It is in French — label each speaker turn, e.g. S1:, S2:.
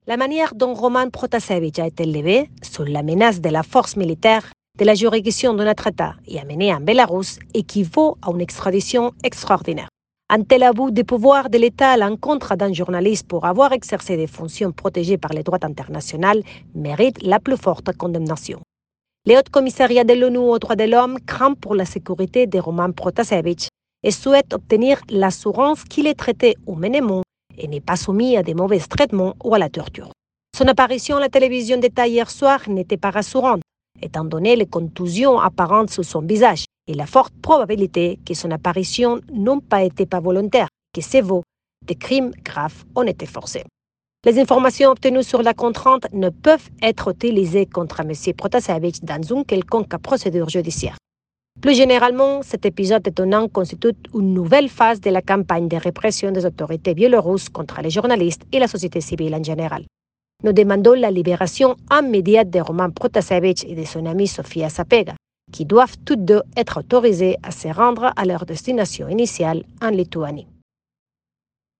S1: La manière dont Roman Protasevich a été élevé, sous la menace de la force militaire, de la juridiction de notre État et amené en Bélarus, équivaut à une extradition extraordinaire. Un tel abus de pouvoir de l'État à l'encontre d'un journaliste pour avoir exercé des fonctions protégées par le droit international mérite la plus forte condamnation. Le Haut Commissariat de l'ONU aux droits de l'homme craint pour la sécurité de Roman Protasevich et souhaite obtenir l'assurance qu'il est traité humainement et n'est pas soumis à de mauvais traitements ou à la torture. Son apparition à la télévision d'État hier soir n'était pas rassurante, étant donné les contusions apparentes sur son visage et la forte probabilité que son apparition n'ait pas été volontaire, que ses voeux de crimes graves ont été forcés. Les informations obtenues sur la contrainte ne peuvent être utilisées contre M. Protasevich dans une quelconque procédure judiciaire. Plus généralement, cet épisode étonnant constitue une nouvelle phase de la campagne de répression des autorités biélorusses contre les journalistes et la société civile en général. Nous demandons la libération immédiate de Roman Protasevich et de son amie Sofia Sapega, qui doivent toutes deux être autorisées à se rendre à leur destination initiale en Lituanie.